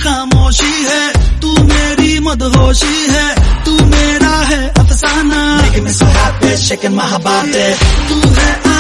खामोशी है, तू मेरी मदहोशी है, तू मेरा है अफसाना। Making me so happy, shaking my body, तू है